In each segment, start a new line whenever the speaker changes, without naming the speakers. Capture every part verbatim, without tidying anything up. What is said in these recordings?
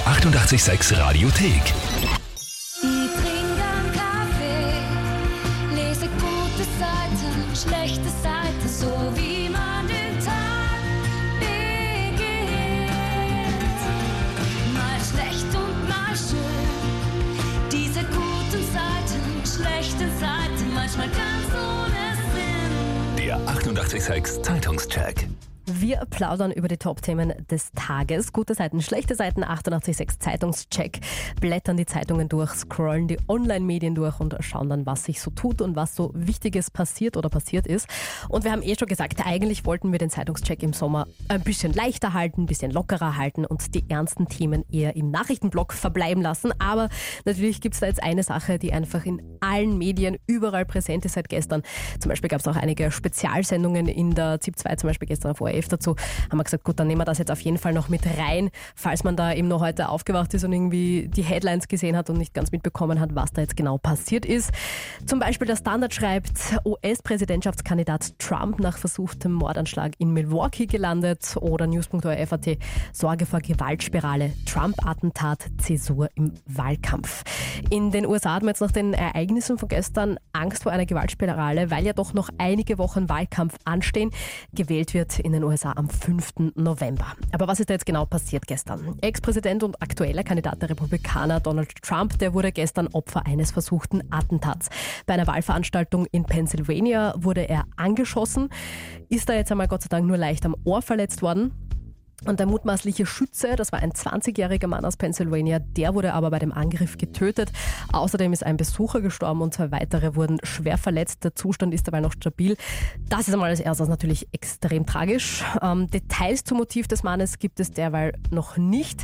achtundachtzig Komma sechs Radiothek.
Ich trinke einen Kaffee, lese gute Seiten, schlechte Seiten, so wie man den Tag beginnt. Mal schlecht und mal schön, diese guten Seiten, schlechten Seiten, manchmal ganz ohne Sinn.
Der achtundachtzig Komma sechs Zeitungscheck.
Wir plaudern über die Top-Themen des Tages. Gute Seiten, schlechte Seiten, achtundachtzig Komma sechs Zeitungscheck. Blättern die Zeitungen durch, scrollen die Online-Medien durch und schauen dann, was sich so tut und was so Wichtiges passiert oder passiert ist. Und wir haben eh schon gesagt, eigentlich wollten wir den Zeitungscheck im Sommer ein bisschen leichter halten, ein bisschen lockerer halten und die ernsten Themen eher im Nachrichtenblock verbleiben lassen. Aber natürlich gibt es da jetzt eine Sache, die einfach in allen Medien überall präsent ist seit gestern. Zum Beispiel gab es auch einige Spezialsendungen in der ZIP zwei, zum Beispiel gestern auf O R F dazu. Haben wir gesagt, gut, dann nehmen wir das jetzt auf jeden Fall noch mit rein, falls man da eben noch heute aufgewacht ist und irgendwie die Headlines gesehen hat und nicht ganz mitbekommen hat, was da jetzt genau passiert ist. Zum Beispiel der Standard schreibt, U S-Präsidentschaftskandidat Trump nach versuchtem Mordanschlag in Milwaukee gelandet, oder news punkt o r f punkt a t, Sorge vor Gewaltspirale, Trump-Attentat, Zäsur im Wahlkampf. In den U S A hat man jetzt nach den Ereignissen von gestern Angst vor einer Gewaltspirale, weil ja doch noch einige Wochen Wahlkampf anstehen. Gewählt wird in den U S A am fünften November. Aber was ist da jetzt genau passiert gestern? Ex-Präsident und aktueller Kandidat der Republikaner Donald Trump, der wurde gestern Opfer eines versuchten Attentats. Bei einer Wahlveranstaltung in Pennsylvania wurde er angeschossen, ist da jetzt einmal Gott sei Dank nur leicht am Ohr verletzt worden. Und der mutmaßliche Schütze, das war ein zwanzigjähriger Mann aus Pennsylvania, der wurde aber bei dem Angriff getötet. Außerdem ist ein Besucher gestorben und zwei weitere wurden schwer verletzt. Der Zustand ist dabei noch stabil. Das ist einmal als erstes natürlich extrem tragisch. Ähm, Details zum Motiv des Mannes gibt es derweil noch nicht.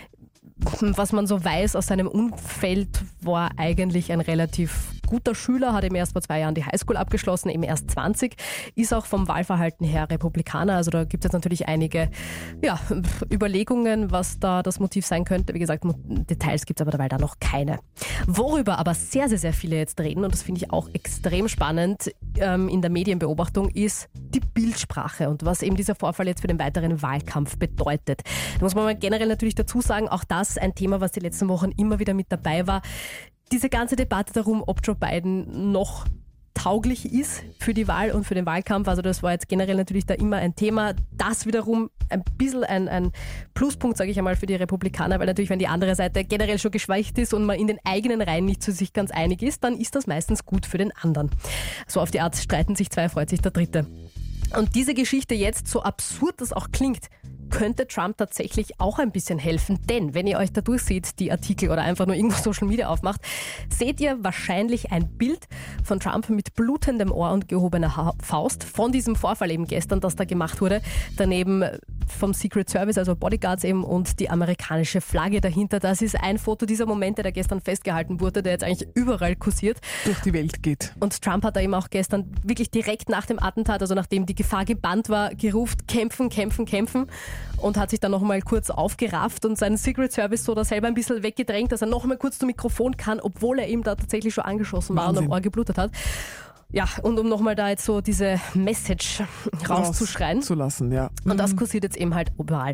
Was man so weiß aus seinem Umfeld, war eigentlich ein relativ guter Schüler, hat eben erst vor zwei Jahren die Highschool abgeschlossen, eben erst zwanzig, ist auch vom Wahlverhalten her Republikaner. Also da gibt es jetzt natürlich einige ja, Überlegungen, was da das Motiv sein könnte. Wie gesagt, Details gibt es aber dabei da noch keine. Worüber aber sehr, sehr, sehr viele jetzt reden, und das finde ich auch extrem spannend ähm, in der Medienbeobachtung, ist die Bildsprache und was eben dieser Vorfall jetzt für den weiteren Wahlkampf bedeutet. Da muss man mal generell natürlich dazu sagen, auch das ein Thema, was die letzten Wochen immer wieder mit dabei war. Diese ganze Debatte darum, ob Joe Biden noch tauglich ist für die Wahl und für den Wahlkampf. Also das war jetzt generell natürlich da immer ein Thema. Das wiederum ein bisschen ein, ein Pluspunkt, sage ich einmal, für die Republikaner, weil natürlich, wenn die andere Seite generell schon geschwächt ist und man in den eigenen Reihen nicht zu sich ganz einig ist, dann ist das meistens gut für den anderen. So auf die Art streiten sich zwei, freut sich der Dritte. Und diese Geschichte jetzt, so absurd das auch klingt, könnte Trump tatsächlich auch ein bisschen helfen. Denn wenn ihr euch da durchseht, die Artikel, oder einfach nur irgendwo Social Media aufmacht, seht ihr wahrscheinlich ein Bild von Trump mit blutendem Ohr und gehobener Faust von diesem Vorfall eben gestern, das da gemacht wurde. Daneben vom Secret Service, also Bodyguards eben, und die amerikanische Flagge dahinter. Das ist ein Foto dieser Momente, der gestern festgehalten wurde, der jetzt eigentlich überall kursiert.
Durch die Welt geht.
Und Trump hat da eben auch gestern wirklich direkt nach dem Attentat, also nachdem die Gefahr gebannt war, gerufen, kämpfen, kämpfen, kämpfen. Und hat sich dann nochmal kurz aufgerafft und seinen Secret Service so da selber ein bisschen weggedrängt, dass er nochmal kurz zum Mikrofon kann, obwohl er eben da tatsächlich schon angeschossen war. Wahnsinn. Und am Ohr geblutet hat. Ja, und um nochmal da jetzt so diese Message rauszuschreien.
Zu lassen, ja.
Und das kursiert jetzt eben halt überall.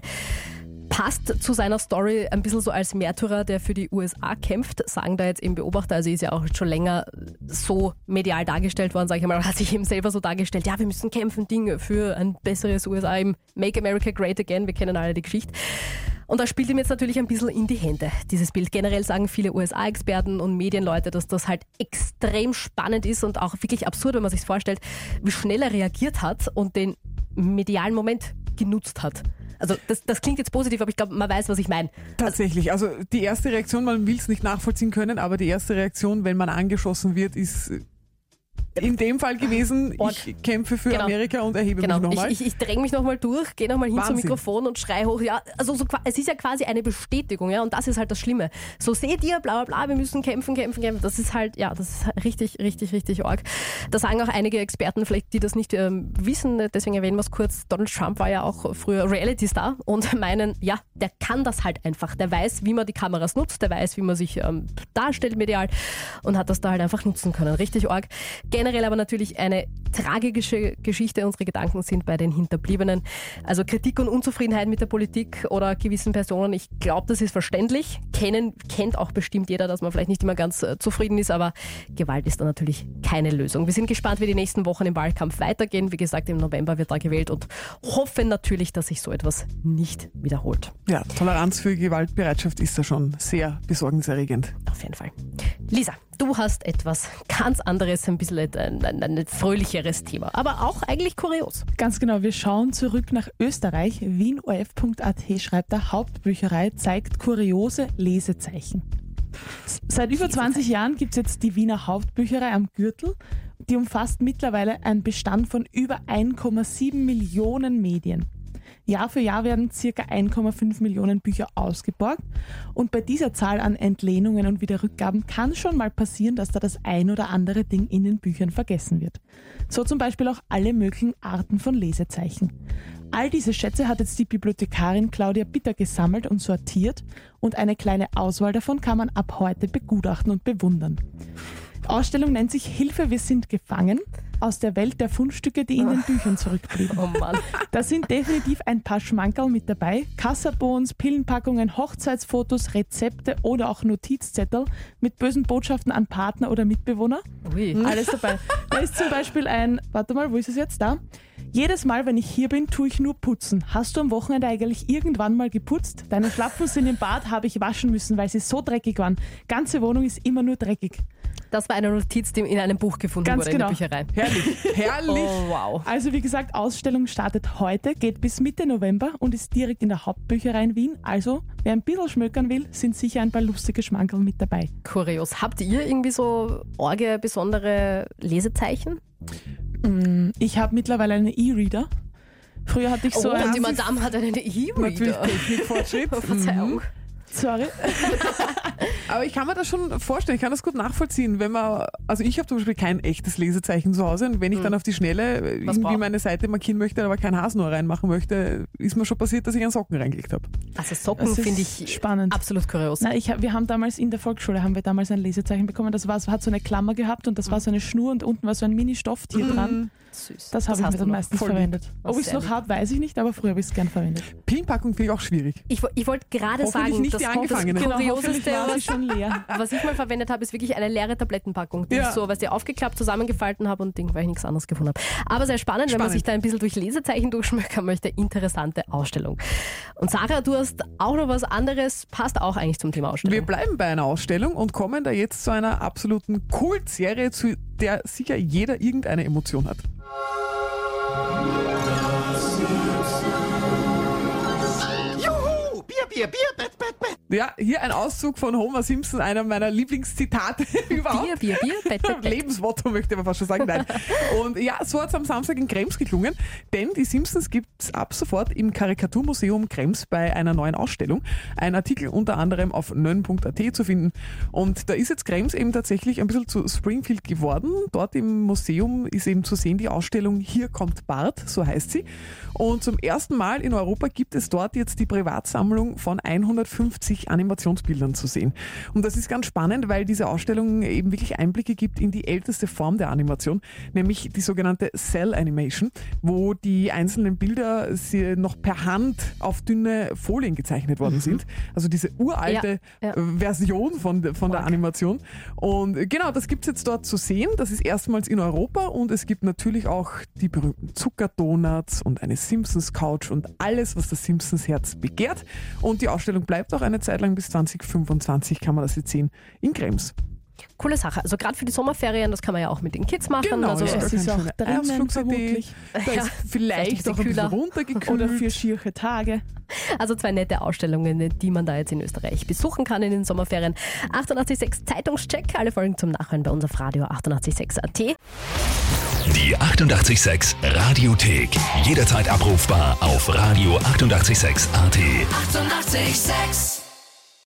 Passt zu seiner Story ein bisschen so als Märtyrer, der für die U S A kämpft, sagen da jetzt eben Beobachter. Also ist ja auch schon länger so medial dargestellt worden, sage ich mal, hat sich eben selber so dargestellt, ja, wir müssen kämpfen, Dinge für ein besseres U S A, im Make America Great Again, wir kennen alle die Geschichte. Und das spielt ihm jetzt natürlich ein bisschen in die Hände, dieses Bild. Generell sagen viele U S A-Experten und Medienleute, dass das halt extrem spannend ist und auch wirklich absurd, wenn man sich vorstellt, wie schnell er reagiert hat und den medialen Moment genutzt hat. Also das, das klingt jetzt positiv, aber ich glaube, man weiß, was ich meine.
Tatsächlich, also die erste Reaktion, man will es nicht nachvollziehen können, aber die erste Reaktion, wenn man angeschossen wird, ist in dem Fall gewesen,
und
ich kämpfe für
genau.
Amerika und erhebe
genau.
mich nochmal.
Ich, ich, ich dränge mich nochmal durch, gehe nochmal hin
Wahnsinn.
zum Mikrofon und schreie hoch. Ja, also so, es ist ja quasi eine Bestätigung, ja, und das ist halt das Schlimme. So seht ihr, bla bla bla, wir müssen kämpfen, kämpfen, kämpfen. Das ist halt, ja, das ist richtig, richtig, richtig arg. Da sagen auch einige Experten, vielleicht die das nicht ähm, wissen, deswegen erwähnen wir es kurz, Donald Trump war ja auch früher Reality-Star und meinen, ja, der kann das halt einfach. Der weiß, wie man die Kameras nutzt, der weiß, wie man sich ähm, darstellt medial und hat das da halt einfach nutzen können. Richtig arg. Generell aber natürlich eine tragische Geschichte. Unsere Gedanken sind bei den Hinterbliebenen. Also Kritik und Unzufriedenheit mit der Politik oder gewissen Personen, ich glaube, das ist verständlich. Kennen, kennt auch bestimmt jeder, dass man vielleicht nicht immer ganz äh, zufrieden ist, aber Gewalt ist da natürlich keine Lösung. Wir sind gespannt, wie die nächsten Wochen im Wahlkampf weitergehen. Wie gesagt, im November wird da gewählt und hoffen natürlich, dass sich so etwas nicht wiederholt.
Ja, Toleranz für Gewaltbereitschaft ist da schon sehr besorgniserregend.
Auf jeden Fall. Lisa, du hast etwas ganz anderes, ein bisschen ein, ein, ein fröhlicheres Thema, aber auch eigentlich kurios.
Ganz genau, wir schauen zurück nach Österreich. wien o f punkt a t schreibt, der Hauptbücherei zeigt kuriose Lesezeichen. Seit über zwanzig Jahren gibt es jetzt die Wiener Hauptbücherei am Gürtel. Die umfasst mittlerweile einen Bestand von über eins Komma sieben Millionen Medien. Jahr für Jahr werden ca. eins Komma fünf Millionen Bücher ausgeborgt und bei dieser Zahl an Entlehnungen und Wiederrückgaben kann schon mal passieren, dass da das ein oder andere Ding in den Büchern vergessen wird. So zum Beispiel auch alle möglichen Arten von Lesezeichen. All diese Schätze hat jetzt die Bibliothekarin Claudia Bitter gesammelt und sortiert und eine kleine Auswahl davon kann man ab heute begutachten und bewundern. Die Ausstellung nennt sich Hilfe, wir sind gefangen, aus der Welt der Fundstücke, die in den Büchern zurückblieben.
Oh Mann.
Da sind definitiv ein paar Schmankerl mit dabei. Kassabons, Pillenpackungen, Hochzeitsfotos, Rezepte oder auch Notizzettel mit bösen Botschaften an Partner oder Mitbewohner.
Ui.
Alles dabei. Da ist zum Beispiel ein, warte mal, wo ist es jetzt? Da. Jedes Mal, wenn ich hier bin, tue ich nur putzen. Hast du am Wochenende eigentlich irgendwann mal geputzt? Deine Schlapfen sind im Bad, habe ich waschen müssen, weil sie so dreckig waren. Ganze Wohnung ist immer nur dreckig.
Das war eine Notiz, die in einem Buch gefunden
Ganz
wurde
genau.
in der Bücherei.
Herrlich, herrlich.
Oh, wow.
Also wie gesagt, Ausstellung startet heute, geht bis Mitte November und ist direkt in der Hauptbücherei in Wien. Also, wer ein bisschen schmökern will, sind sicher ein paar lustige Schmankerl mit dabei.
Kurios. Habt ihr irgendwie so orge, besondere Lesezeichen?
Ich habe mittlerweile einen E-Reader. Früher hatte ich so
oh, und
einen...
die Madame hat einen
Natürlich
E-Reader.
Technikfortschritt.
Oh, Verzeihung.
Sorry.
Aber ich kann mir das schon vorstellen, ich kann das gut nachvollziehen, wenn man, also ich habe zum Beispiel kein echtes Lesezeichen zu Hause und wenn ich dann auf die Schnelle irgendwie
braucht?
meine Seite markieren möchte, aber kein Hasenohr reinmachen möchte, ist mir schon passiert, dass ich einen Socken reingelegt habe.
Also Socken
Das ist
finde ich
spannend.
absolut kurios.
Na, ich hab, wir haben damals in der Volksschule haben wir damals ein Lesezeichen bekommen. Das war, hat so eine Klammer gehabt und das war so eine Schnur und unten war so ein Mini-Stofftier dran.
Süß.
Das habe ich
hast
mir
du
dann
noch.
meistens
Voll lieb.
verwendet. Ob ich es
sehr
noch
lieb.
habe, weiß ich nicht, aber früher habe ich es gern verwendet.
Pillenpackung finde ich auch schwierig.
Ich, wo- ich wollte gerade
Hoffentlich
sagen,
nicht
das,
die
das
angefangene.
Genau, hoffentlich
Kurioseste,
war sie
was,
schon leer.
was ich mal verwendet habe, ist wirklich eine leere Tablettenpackung, die
Ja.
ich so, was ich aufgeklappt, zusammengefalten habe und Ding, weil ich nichts anderes gefunden habe. Aber sehr spannend, wenn man
Spannend.
sich da ein bisschen durch Lesezeichen durchschmökern möchte. Interessante Ausstellung. Und Sarah, du hast auch noch was anderes, passt auch eigentlich zum Thema Ausstellung.
Wir bleiben bei einer Ausstellung und kommen da jetzt zu einer absoluten Kultserie, zu der sicher jeder irgendeine Emotion hat.
Juhu! Bier, Bier, Bier, Bett, Bett, Bett.
Ja, hier ein Auszug von Homer Simpson, einer meiner Lieblingszitate überhaupt.
Bier, Bier, Bier, Bett, Bett, Bett.
Lebensmotto möchte man fast schon sagen. Nein. Und ja, so hat es am Samstag in Krems geklungen, denn die Simpsons gibt es ab sofort im Karikaturmuseum Krems bei einer neuen Ausstellung. Ein Artikel unter anderem auf nön punkt a t zu finden. Und da ist jetzt Krems eben tatsächlich ein bisschen zu Springfield geworden. Dort im Museum ist eben zu sehen die Ausstellung Hier kommt Bart, so heißt sie. Und zum ersten Mal in Europa gibt es dort jetzt die Privatsammlung von hundertfünfzig Animationsbildern zu sehen. Und das ist ganz spannend, weil diese Ausstellung eben wirklich Einblicke gibt in die älteste Form der Animation, nämlich die sogenannte Cell Animation, wo die einzelnen Bilder sie noch per Hand auf dünne Folien gezeichnet worden sind. Also diese uralte
Ja, ja.
äh, Version von, von der Animation. Und genau, das gibt es jetzt dort zu sehen. Das ist erstmals in Europa und es gibt natürlich auch die berühmten Zuckerdonuts und eine Simpsons Couch und alles, was das Simpsons Herz begehrt. Und die Ausstellung bleibt auch eine Zeit lang bis zwanzig fünfundzwanzig, kann man das jetzt sehen, in Krems.
Coole Sache. Also gerade für die Sommerferien, das kann man ja auch mit den Kids machen.
Genau,
also,
ja.
Es ist auch drinnen
Einflugsidee.
vermutlich.
Da
Ja,
ist
vielleicht
vielleicht
ein
auch
bisschen
ein bisschen
kühler.
runtergekühlt.
Oder für schiere Tage.
also zwei nette Ausstellungen, die man da jetzt in Österreich besuchen kann in den Sommerferien. achtundachtzig Komma sechs Zeitungscheck, alle Folgen zum Nachhören bei uns auf Radio achtundachtzig Komma sechs Punkt a t.
Die achtundachtzig Komma sechs Radiothek. Jederzeit abrufbar auf Radio achtundachtzig Komma sechs Punkt a t.
Achtundachtzig Komma sechs.